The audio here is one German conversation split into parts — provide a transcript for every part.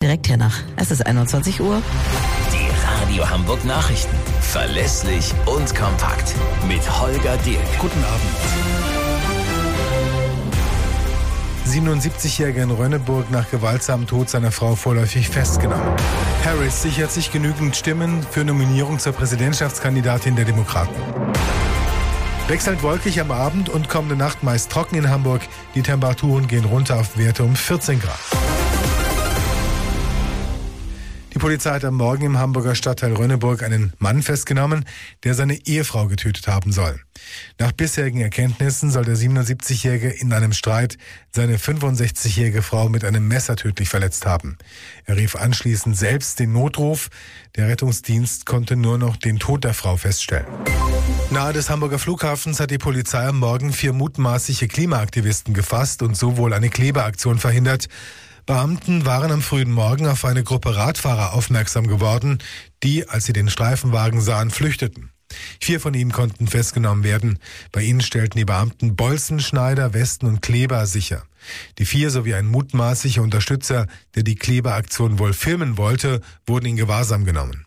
direkt hiernach. Es ist 21 Uhr. Die Radio Hamburg Nachrichten. Verlässlich und kompakt. Mit Holger Dirk. Guten Abend. 77-Jähriger in Rönneburg nach gewaltsamem Tod seiner Frau vorläufig festgenommen. Harris sichert sich genügend Stimmen für Nominierung zur Präsidentschaftskandidatin der Demokraten. Wechselnd wolkig am Abend und kommende Nacht meist trocken in Hamburg. Die Temperaturen gehen runter auf Werte um 14 Grad. Die Polizei hat am Morgen im Hamburger Stadtteil Rönneburg einen Mann festgenommen, der seine Ehefrau getötet haben soll. Nach bisherigen Erkenntnissen soll der 77-Jährige in einem Streit seine 65-jährige Frau mit einem Messer tödlich verletzt haben. Er rief anschließend selbst den Notruf. Der Rettungsdienst konnte nur noch den Tod der Frau feststellen. Nahe des Hamburger Flughafens hat die Polizei am Morgen 4 mutmaßliche Klimaaktivisten gefasst und so wohl eine Klebeaktion verhindert. Beamten waren am frühen Morgen auf eine Gruppe Radfahrer aufmerksam geworden, die, als sie den Streifenwagen sahen, flüchteten. 4 von ihnen konnten festgenommen werden. Bei ihnen stellten die Beamten Bolzenschneider, Westen und Kleber sicher. Die 4 sowie ein mutmaßlicher Unterstützer, der die Klebeaktion wohl filmen wollte, wurden in Gewahrsam genommen.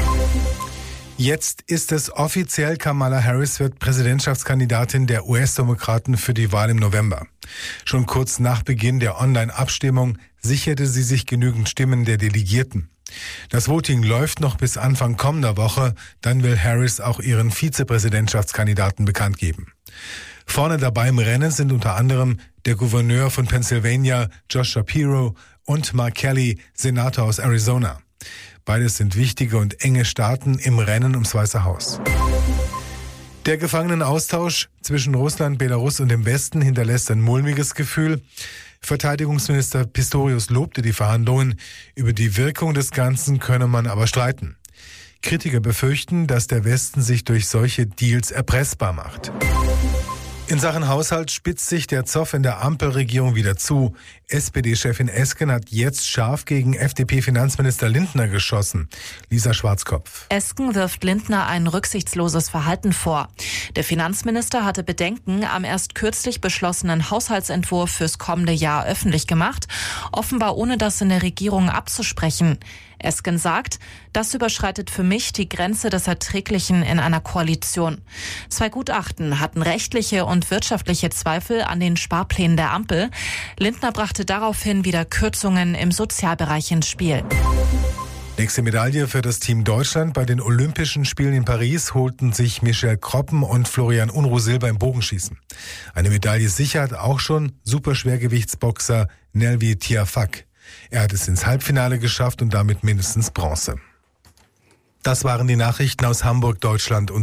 Jetzt ist es offiziell, Kamala Harris wird Präsidentschaftskandidatin der US-Demokraten für die Wahl im November. Schon kurz nach Beginn der Online-Abstimmung sicherte sie sich genügend Stimmen der Delegierten. Das Voting läuft noch bis Anfang kommender Woche, dann will Harris auch ihren Vizepräsidentschaftskandidaten bekannt geben. Vorne dabei im Rennen sind unter anderem der Gouverneur von Pennsylvania, Josh Shapiro, und Mark Kelly, Senator aus Arizona. Beides sind wichtige und enge Staaten im Rennen ums Weiße Haus. Der Gefangenenaustausch zwischen Russland, Belarus und dem Westen hinterlässt ein mulmiges Gefühl. Verteidigungsminister Pistorius lobte die Verhandlungen. Über die Wirkung des Ganzen könne man aber streiten. Kritiker befürchten, dass der Westen sich durch solche Deals erpressbar macht. In Sachen Haushalt spitzt sich der Zoff in der Ampelregierung wieder zu. SPD-Chefin Esken hat jetzt scharf gegen FDP-Finanzminister Lindner geschossen. Lisa Schwarzkopf. Esken wirft Lindner ein rücksichtsloses Verhalten vor. Der Finanzminister hatte Bedenken am erst kürzlich beschlossenen Haushaltsentwurf fürs kommende Jahr öffentlich gemacht, offenbar ohne das in der Regierung abzusprechen. Esken sagt, das überschreitet für mich die Grenze des Erträglichen in einer Koalition. 2 Gutachten hatten rechtliche und wirtschaftliche Zweifel an den Sparplänen der Ampel. Lindner brachte daraufhin wieder Kürzungen im Sozialbereich ins Spiel. Nächste Medaille für das Team Deutschland. Bei den Olympischen Spielen in Paris holten sich Michel Kroppen und Florian Unruh Silber im Bogenschießen. Eine Medaille sichert auch schon Superschwergewichtsboxer Nelvi Tiafak. Er hat es ins Halbfinale geschafft und damit mindestens Bronze. Das waren die Nachrichten aus Hamburg, Deutschland und